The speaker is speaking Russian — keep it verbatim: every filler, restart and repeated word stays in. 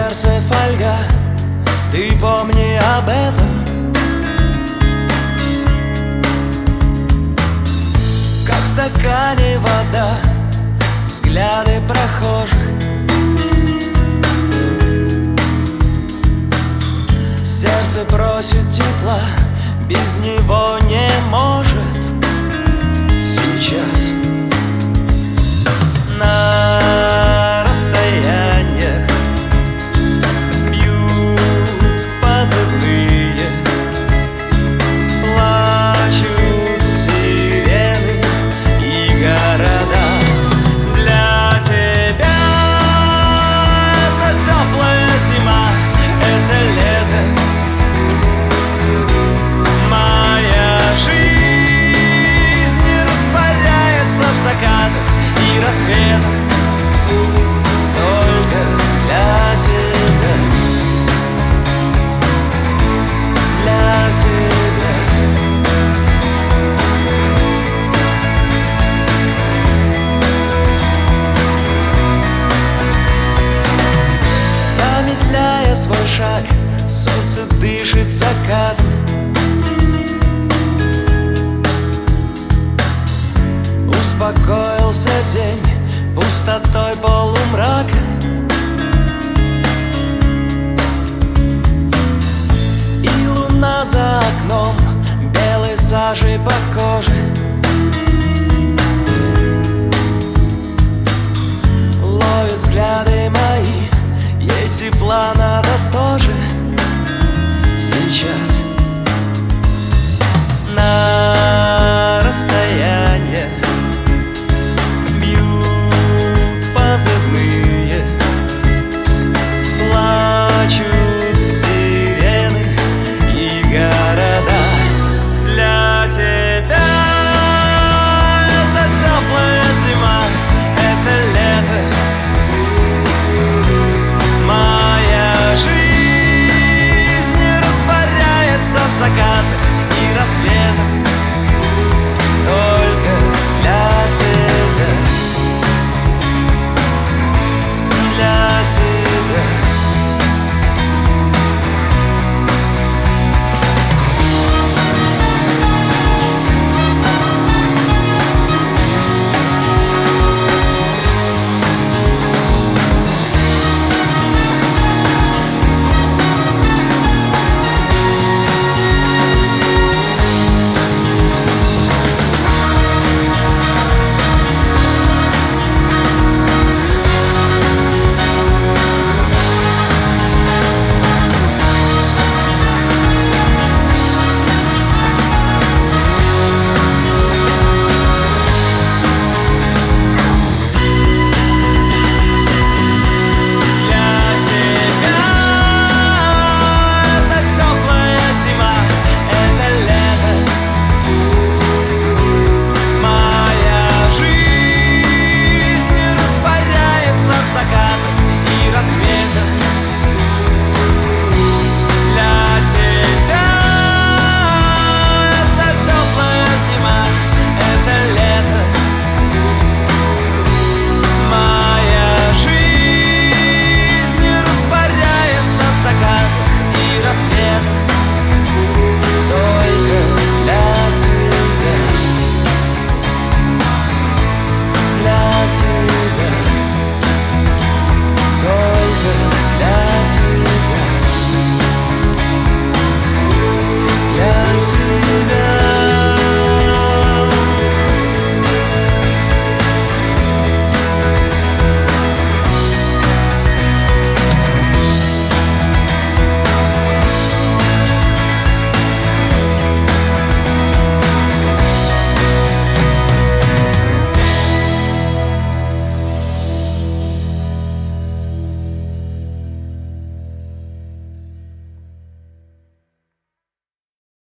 сердце фольга, ты помни об этом. Как в стакане вода, взгляды прохожих. Сердце просит тепла, без него не может сейчас. На расстояниях бьют позывные, плачут сирены и города. Для тебя это теплая зима, это лето. Моя жизнь растворяется в закатах и рассветах только для тебя, для тебя. Замедляя свой шаг, солнце дышит закатом. Успокоился день пустотой полумрака.